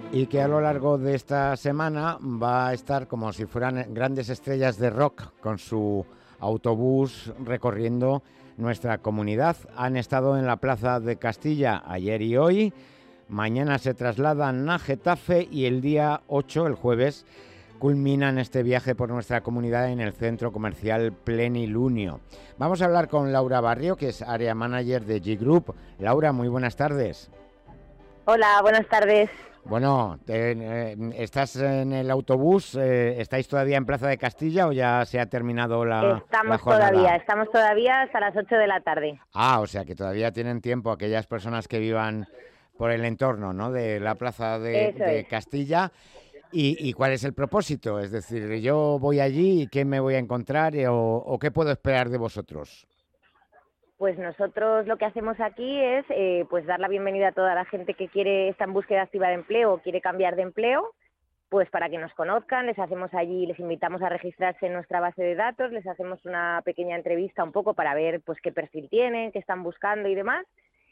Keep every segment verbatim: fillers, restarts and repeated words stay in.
y que a lo largo de esta semana va a estar como si fueran grandes estrellas de rock con su autobús recorriendo nuestra comunidad. Han estado en la Plaza de Castilla ayer y hoy, mañana se trasladan a Getafe y el día ocho, el jueves, culminan este viaje por nuestra comunidad en el centro comercial Plenilunio. Vamos a hablar con Laura Barrio, que es área manager de G Group. Laura, muy buenas tardes. Hola, buenas tardes. Bueno, te, eh, ¿estás en el autobús? Eh, ¿Estáis todavía en Plaza de Castilla o ya se ha terminado la, Estamos la jornada? todavía, estamos todavía hasta las ocho de la tarde. Ah, o sea que todavía tienen tiempo aquellas personas que vivan por el entorno, ¿no?, de la Plaza de, Eso de es. Castilla. ¿Y, ¿Y cuál es el propósito? Es decir, yo voy allí y ¿qué me voy a encontrar o, o qué puedo esperar de vosotros? Pues nosotros lo que hacemos aquí es eh, pues dar la bienvenida a toda la gente que quiere está en búsqueda activa de empleo o quiere cambiar de empleo, pues para que nos conozcan, les hacemos allí, les invitamos a registrarse en nuestra base de datos, les hacemos una pequeña entrevista un poco para ver pues qué perfil tienen, qué están buscando y demás.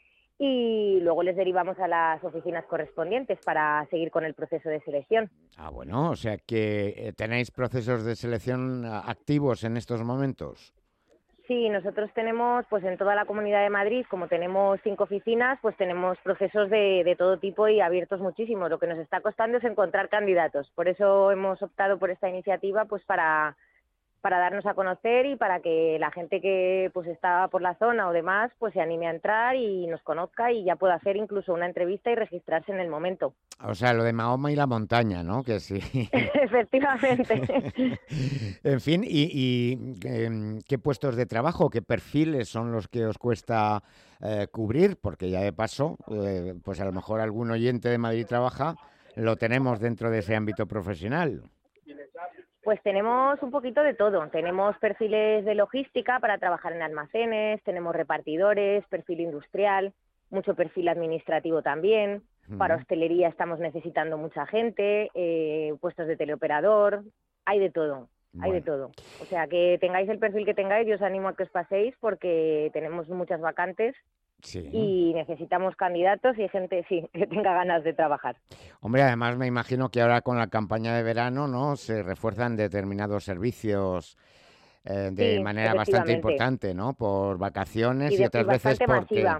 Y luego les derivamos a las oficinas correspondientes para seguir con el proceso de selección. Ah, bueno, o sea que eh, tenéis procesos de selección ah, activos en estos momentos. Sí, nosotros tenemos, pues en toda la Comunidad de Madrid, como tenemos cinco oficinas, pues tenemos procesos de, de todo tipo y abiertos muchísimo. Lo que nos está costando es encontrar candidatos. Por eso hemos optado por esta iniciativa, pues para, para darnos a conocer y para que la gente que pues está por la zona o demás, pues se anime a entrar y nos conozca y ya pueda hacer incluso una entrevista y registrarse en el momento. O sea, lo de Mahoma y la montaña, ¿no? Que sí. Efectivamente. En fin, ¿y, y eh, qué puestos de trabajo, qué perfiles son los que os cuesta eh, cubrir? Porque ya de paso, eh, pues a lo mejor algún oyente de Madrid Trabaja lo tenemos dentro de ese ámbito profesional. Pues tenemos un poquito de todo. Tenemos perfiles de logística para trabajar en almacenes, tenemos repartidores, perfil industrial, mucho perfil administrativo también. Para Mm. hostelería estamos necesitando mucha gente, eh, puestos de teleoperador, hay de todo, hay de Bueno, todo. O sea, que tengáis el perfil que tengáis, yo os animo a que os paséis porque tenemos muchas vacantes sí. y necesitamos candidatos y gente, sí, que tenga ganas de trabajar. Hombre, además me imagino que ahora con la campaña de verano, ¿no?, se refuerzan determinados servicios eh, de Sí, manera bastante efectivamente. importante, ¿no? Por vacaciones Y, y de, y otras veces bastante porque, masiva,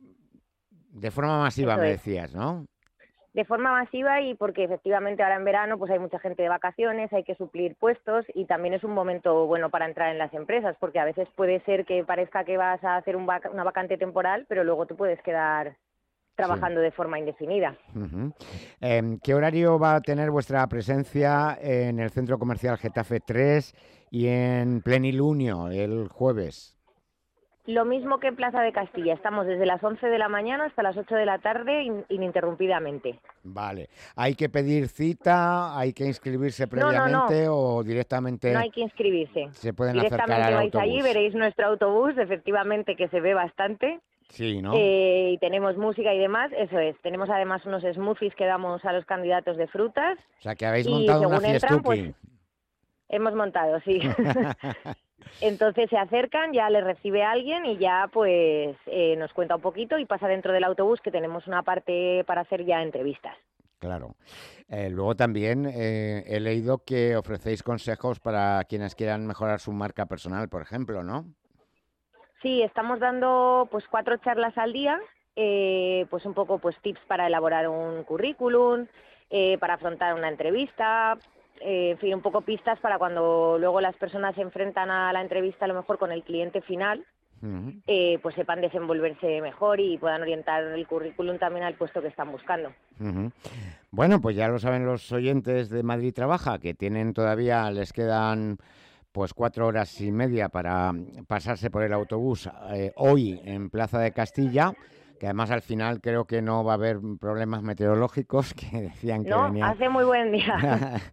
de forma masiva eso me es. decías, ¿no? De forma masiva y porque efectivamente ahora en verano pues hay mucha gente de vacaciones, hay que suplir puestos y también es un momento bueno para entrar en las empresas porque a veces puede ser que parezca que vas a hacer un vac- una vacante temporal, pero luego te puedes quedar Sí. trabajando de forma indefinida. Ujú. Em, ¿qué horario va a tener vuestra presencia en el Centro Comercial Getafe tres y en Plenilunio el jueves? Lo mismo que en Plaza de Castilla, estamos desde las once de la mañana hasta las ocho de la tarde in- ininterrumpidamente. Vale. ¿Hay que pedir cita? ¿Hay que inscribirse No, no, no, previamente o no directamente hay que inscribirse. se pueden acercar Directamente al vais allí, autobús? veréis nuestro autobús, efectivamente que se ve bastante. Sí, ¿no? Eh, y tenemos música y demás, eso es. Tenemos además unos smoothies que damos a los candidatos de frutas O sea, que habéis y montado una según entran, pues fiestuki. hemos montado, sí. Entonces se acercan, ya les recibe alguien y ya pues eh, nos cuenta un poquito y pasa dentro del autobús que tenemos una parte para hacer ya entrevistas. Claro. Eh, luego también eh, he leído que ofrecéis consejos para quienes quieran mejorar su marca personal, por ejemplo, ¿no? Sí, estamos dando pues cuatro charlas al día, eh, pues un poco pues tips para elaborar un currículum, eh, para afrontar una entrevista, eh, en fin, un poco pistas para cuando luego las personas se enfrentan a la entrevista a lo mejor con el cliente final, Ujú. eh, pues sepan desenvolverse mejor y puedan orientar el currículum también al puesto que están buscando. Ujú. Bueno, pues ya lo saben los oyentes de Madrid Trabaja, que tienen todavía, les quedan pues cuatro horas y media para pasarse por el autobús eh, hoy en Plaza de Castilla, que además al final creo que no va a haber problemas meteorológicos, que decían que No, venía hace muy buen día.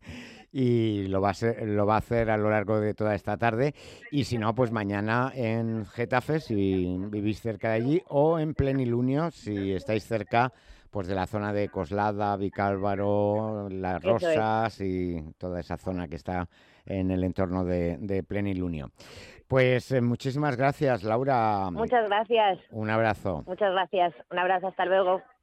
y lo va a ser- lo va a hacer a lo largo de toda esta tarde. Y si no, pues mañana en Getafe, si vivís cerca de allí, o en Plenilunio, si estáis cerca pues de la zona de Coslada, Vicálvaro, Las Eso es. Rosas y toda esa zona que está en el entorno de, de Plenilunio. Pues eh, muchísimas gracias, Laura. Muchas gracias. Un abrazo. Muchas gracias. Un abrazo, hasta luego.